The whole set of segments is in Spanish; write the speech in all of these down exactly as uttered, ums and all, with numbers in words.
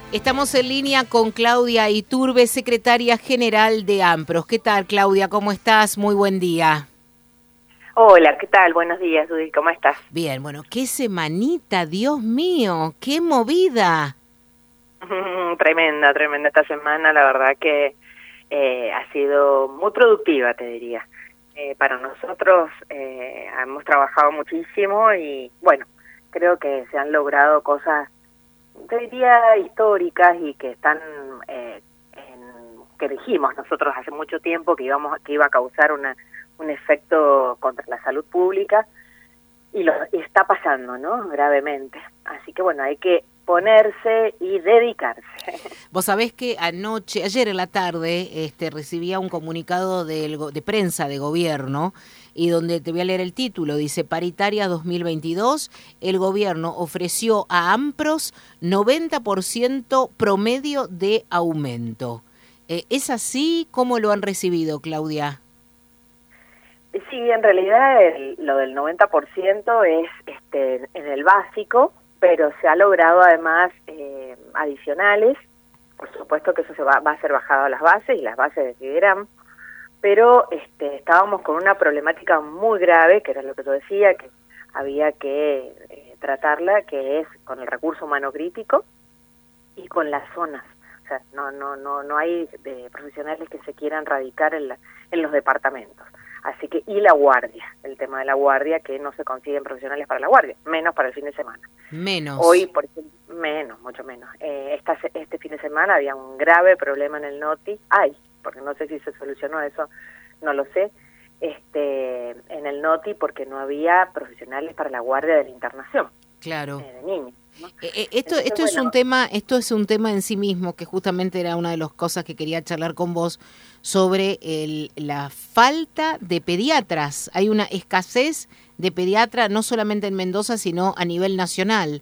Estamos en línea con Claudia Iturbe, secretaria general de AMPROS. ¿Qué tal, Claudia? ¿Cómo estás? Muy buen día. Hola, ¿qué tal? Buenos días, Judith. ¿Cómo estás? Bien, bueno, qué semanita, Dios mío, qué movida. Tremenda, tremenda esta semana. La verdad que eh, ha sido muy productiva, te diría. Eh, para nosotros eh, hemos trabajado muchísimo y, bueno, creo que se han logrado cosas, te diría, históricas y que están, eh, en, que dijimos nosotros hace mucho tiempo que íbamos, que iba a causar una, un efecto contra la salud pública y lo y está pasando, ¿no? Gravemente. Así que, bueno, hay que ponerse y dedicarse. Vos sabés que anoche, ayer en la tarde, este, recibía un comunicado del, de prensa de gobierno y donde te voy a leer el título, dice Paritaria dos mil veintidós, el gobierno ofreció a AMPROS noventa por ciento promedio de aumento. Eh, ¿Es así? ¿Cómo lo han recibido, Claudia? Sí, en realidad el, lo del noventa por ciento es este, en el básico, pero se ha logrado además eh, adicionales. Por supuesto que eso se va, va a ser bajado a las bases y las bases decidirán, pero este, estábamos con una problemática muy grave, que era lo que tú decías, que había que eh, tratarla, que es con el recurso humano crítico y con las zonas. O sea, no no no no hay eh, profesionales que se quieran radicar en, la, en los departamentos. Así que, y la guardia, el tema de la guardia, que no se consiguen profesionales para la guardia, menos para el fin de semana. Menos. Hoy, por ejemplo, menos, mucho menos. Eh, esta, este fin de semana había un grave problema en el NOTI, hay, porque no sé si se solucionó eso, no lo sé, este en el NOTI porque no había profesionales para la guardia de la internación. Claro. Eh, de niños. ¿No? Eh, eh, esto Entonces, esto bueno, es un tema esto es un tema en sí mismo que justamente era una de las cosas que quería charlar con vos sobre el, la falta de pediatras. Hay una escasez de pediatras no solamente en Mendoza sino a nivel nacional.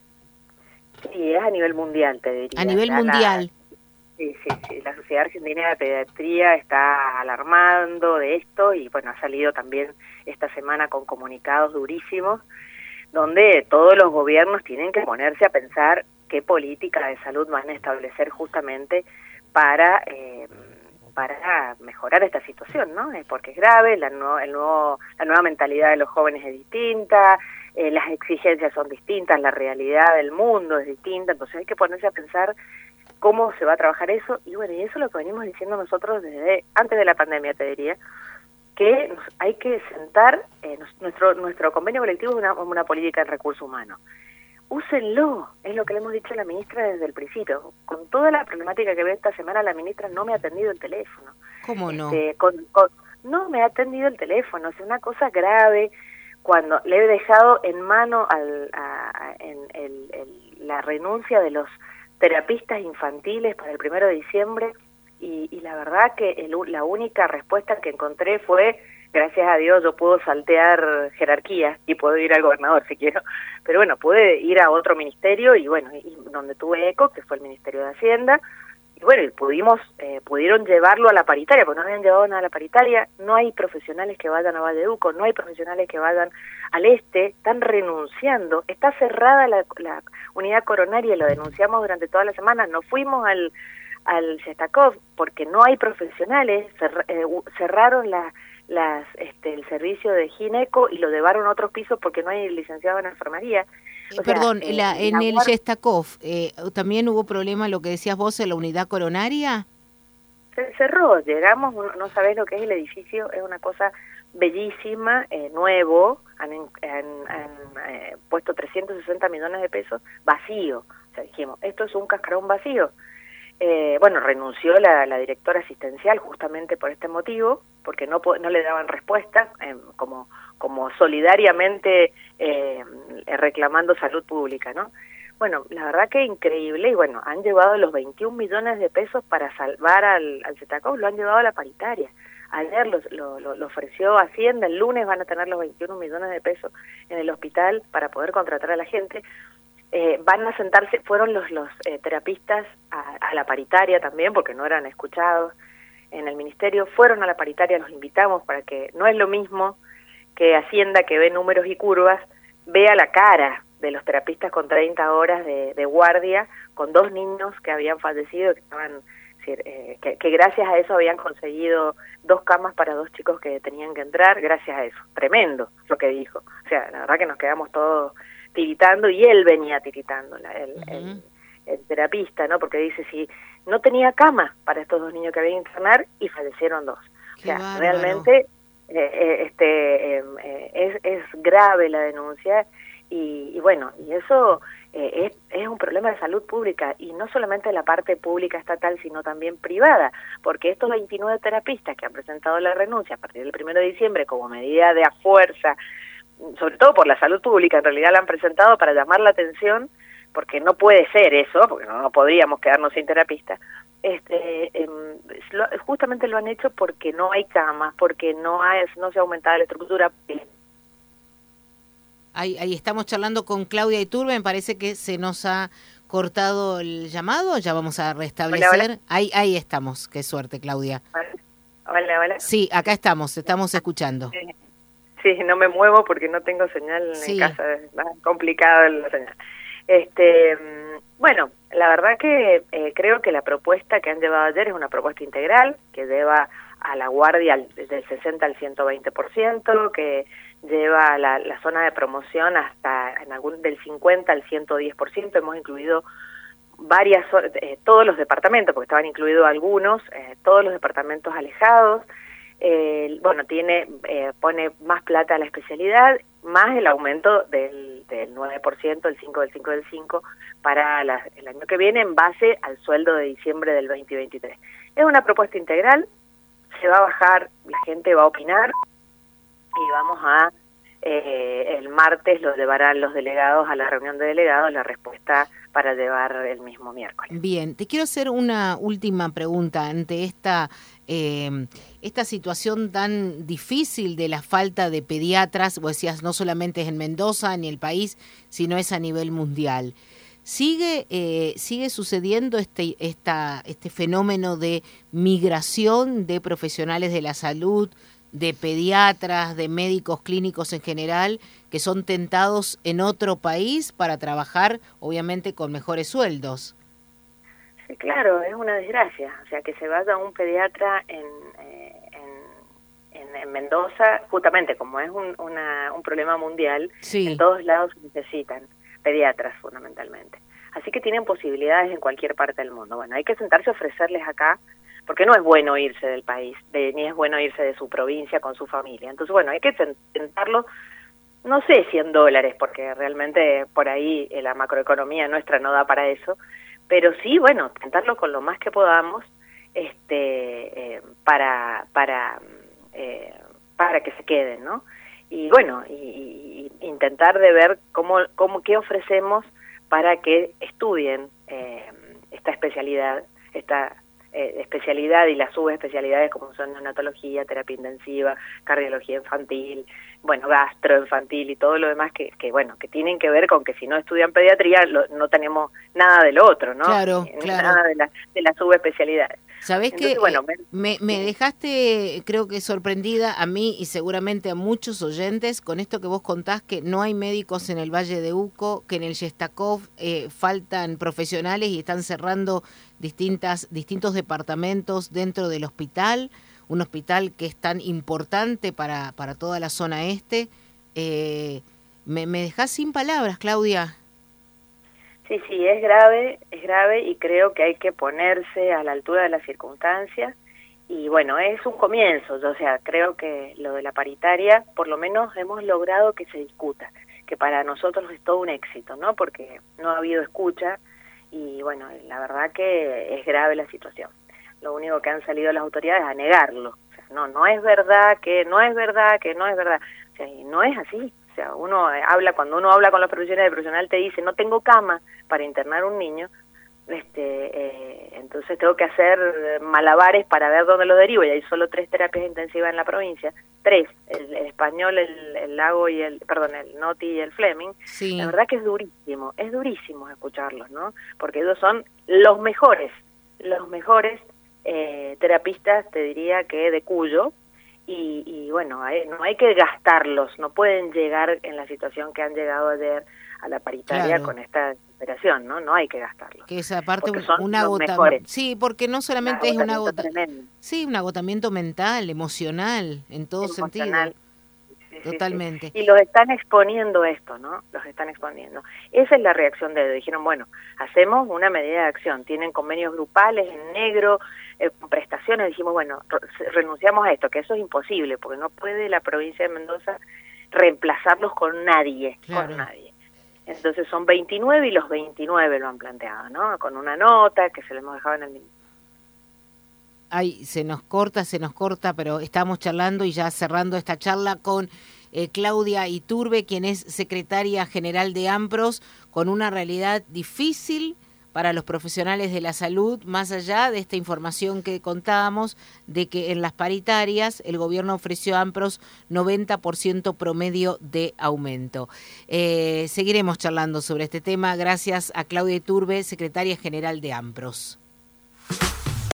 Sí, es a nivel mundial, te diría. A nivel ya mundial. La, sí, sí, sí, la Sociedad Argentina de Pediatría está alarmando de esto y bueno, ha salido también esta semana con comunicados durísimos donde todos los gobiernos tienen que ponerse a pensar qué política de salud van a establecer justamente para eh, para mejorar esta situación, ¿no? Es porque es grave, la, no, el nuevo, la nueva mentalidad de los jóvenes es distinta, eh, las exigencias son distintas, la realidad del mundo es distinta, entonces hay que ponerse a pensar cómo se va a trabajar eso, y bueno, y eso es lo que venimos diciendo nosotros desde antes de la pandemia, te diría, que nos, hay que sentar, eh, nuestro nuestro convenio colectivo es una, una política de recursos humanos. Úsenlo, es lo que le hemos dicho a la ministra desde el principio. Con toda la problemática que ve esta semana, la ministra no me ha atendido el teléfono. ¿Cómo no? Este, con, con, no me ha atendido el teléfono, es una cosa grave. Cuando le he dejado en mano al, a, a, en el, el, la renuncia de los terapistas infantiles para el primero de diciembre, y, y la verdad que el, la única respuesta que encontré fue, gracias a Dios yo puedo saltear jerarquías y puedo ir al gobernador si quiero, pero bueno, pude ir a otro ministerio y bueno, y donde tuve eco, que fue el Ministerio de Hacienda, y bueno, y pudimos, eh, pudieron llevarlo a la paritaria, porque no habían llevado nada a la paritaria, no hay profesionales que vayan a Valleduco, no hay profesionales que vayan al este, están renunciando, está cerrada la, la unidad coronaria, lo denunciamos durante toda la semana, nos fuimos al al Shestakov porque no hay profesionales, cer, eh, cerraron la, las este, el servicio de gineco y lo llevaron a otros pisos porque no hay licenciado en enfermería. Eh, perdón, sea, eh, la, en la el Shestakov eh, ¿también hubo problema, lo que decías vos, en la unidad coronaria? Se cerró, llegamos, no sabés lo que es el edificio, es una cosa bellísima, eh, nuevo, han, han, han eh, puesto trescientos sesenta millones de pesos, vacío. O sea, dijimos, esto es un cascarón vacío. Eh, bueno, renunció la, la directora asistencial justamente por este motivo, porque no no le daban respuesta, eh, como como solidariamente eh, reclamando salud pública, ¿no? Bueno, la verdad que increíble, y bueno, han llevado los veintiún millones de pesos para salvar al, al Shestakov, lo han llevado a la paritaria. Ayer lo, lo, lo ofreció Hacienda, el lunes van a tener los veintiún millones de pesos en el hospital para poder contratar a la gente. Eh, van a sentarse, fueron los, los eh, terapistas a, a la paritaria también, porque no eran escuchados en el ministerio, fueron a la paritaria, los invitamos para que, no es lo mismo que Hacienda, que ve números y curvas, vea la cara de los terapistas con treinta horas de, de guardia, con dos niños que habían fallecido, que estaban, eh, que, que gracias a eso habían conseguido dos camas para dos chicos que tenían que entrar, gracias a eso. Tremendo lo que dijo. O sea, la verdad que nos quedamos todos tiritando, y él venía tiritando, la, el, uh-huh. el, el terapista, ¿no? Porque dice, si no tenía cama para estos dos niños que había que internar, y fallecieron dos. Qué o sea, bárbaro. Realmente eh, este eh, eh, es, es grave la denuncia, y, y bueno, y eso eh, es, es un problema de salud pública, y no solamente la parte pública estatal, sino también privada, porque estos veintinueve terapistas que han presentado la renuncia a partir del primero de diciembre como medida de a fuerza, sobre todo por la salud pública, en realidad la han presentado para llamar la atención, porque no puede ser eso, porque no, no podríamos quedarnos sin terapista. Este, eh, lo, justamente lo han hecho porque no hay camas, porque no hay, no se ha aumentado la estructura. Ahí, ahí estamos charlando con Claudia Iturbe, me parece que se nos ha cortado el llamado, ya vamos a restablecer. Hola, hola. Ahí, ahí estamos, qué suerte, Claudia. Hola, hola. Sí, acá estamos, estamos escuchando. Sí. Sí, no me muevo porque no tengo señal sí. en casa, es más complicado la señal. Este, bueno, la verdad que eh, creo que la propuesta que han llevado ayer es una propuesta integral, que lleva a la guardia del sesenta al ciento veinte por ciento, que lleva la, la zona de promoción hasta en algún del cincuenta al ciento diez por ciento. Hemos incluido varias, eh, todos los departamentos, porque estaban incluidos algunos, eh, todos los departamentos alejados. Eh, bueno, tiene eh, pone más plata a la especialidad, más el aumento del, del nueve por ciento, el cinco del cinco del cinco, para la, el año que viene, en base al sueldo de diciembre del veinte veintitrés. Es una propuesta integral, se va a bajar, la gente va a opinar, y vamos a, eh, el martes lo llevarán los delegados a la reunión de delegados, la respuesta para llevar el mismo miércoles. Bien, te quiero hacer una última pregunta ante esta eh, esta situación tan difícil de la falta de pediatras. Vos decías, no solamente es en Mendoza ni el país, sino es a nivel mundial. ¿Sigue eh, sigue sucediendo este esta este fenómeno de migración de profesionales de la salud, de pediatras, de médicos clínicos en general, que son tentados en otro país para trabajar, obviamente, con mejores sueldos? Sí, claro, es una desgracia. O sea, que se vaya un pediatra en, eh, en, en, en Mendoza, justamente como es un, una, un problema mundial, sí. En todos lados se necesitan pediatras fundamentalmente. Así que tienen posibilidades en cualquier parte del mundo. Bueno, hay que sentarse a ofrecerles acá, porque no es bueno irse del país, de, ni es bueno irse de su provincia con su familia. Entonces, bueno, hay que tentarlo, no sé, cien dólares, porque realmente por ahí eh, la macroeconomía nuestra no da para eso, pero sí, bueno, tentarlo con lo más que podamos, este, eh, para, para, eh, para que se queden, ¿no? Y bueno, y, y intentar de ver cómo, cómo, qué ofrecemos para que estudien eh, esta especialidad, esta Eh, especialidad y las subespecialidades como son neonatología, terapia intensiva, cardiología infantil, bueno, gastroinfantil y todo lo demás que, que bueno, que tienen que ver con que si no estudian pediatría lo, no tenemos nada de lo otro, ¿no? Claro, Ni, claro. Nada de, la, de las subespecialidades. ¿Sabés Entonces, que bueno, me, me dejaste, creo que sorprendida a mí y seguramente a muchos oyentes con esto que vos contás, que no hay médicos en el Valle de Uco, que en el Yestakov eh, faltan profesionales y están cerrando distintas distintos departamentos dentro del hospital, un hospital que es tan importante para, para toda la zona este. Eh, me, me dejás sin palabras, Claudia. Sí, sí, es grave, es grave y creo que hay que ponerse a la altura de las circunstancias y bueno, es un comienzo, o sea, creo que lo de la paritaria por lo menos hemos logrado que se discuta, que para nosotros es todo un éxito, ¿no? Porque no ha habido escucha y bueno, la verdad que es grave la situación. Lo único que han salido las autoridades a negarlo, o sea, no, no es verdad, que no es verdad, que no es verdad, o sea, y no es así. O sea, uno habla, cuando uno habla con los profesionales, el profesional te dice, no tengo cama para internar un niño, este, eh, entonces tengo que hacer malabares para ver dónde lo derivo, y hay solo tres terapias intensivas en la provincia, tres, el, el español, el, el Lago y el, perdón, el Noti y el Fleming. Sí. La verdad que es durísimo, es durísimo escucharlos, ¿no? Porque ellos son los mejores, los mejores eh, terapistas, te diría que de Cuyo, y, y bueno, hay, no hay que gastarlos, no pueden llegar en la situación que han llegado ayer a la paritaria claro. con esta operación, ¿no? No hay que gastarlos. Que esa parte un, un agotamiento. Sí, porque no solamente es un agotamiento, sí, un agotamiento mental, emocional, en todo emocional. sentido. Sí, Totalmente. Sí, sí. Y los están exponiendo esto, ¿no? Los están exponiendo. Esa es la reacción de ellos. Dijeron, bueno, hacemos una medida de acción. Tienen convenios grupales en negro, eh, con prestaciones. Dijimos, bueno, re renunciamos a esto, que eso es imposible, porque no puede la provincia de Mendoza reemplazarlos con nadie, claro. con nadie. Entonces son veintinueve y los veintinueve lo han planteado, ¿no? Con una nota que se le hemos dejado en el mismo. Ay, se nos corta, se nos corta, pero estamos charlando y ya cerrando esta charla con eh, Claudia Iturbe, quien es secretaria general de AMPROS, con una realidad difícil para los profesionales de la salud, más allá de esta información que contábamos, de que en las paritarias el gobierno ofreció a AMPROS noventa por ciento promedio de aumento. Eh, seguiremos charlando sobre este tema. Gracias a Claudia Iturbe, secretaria general de AMPROS.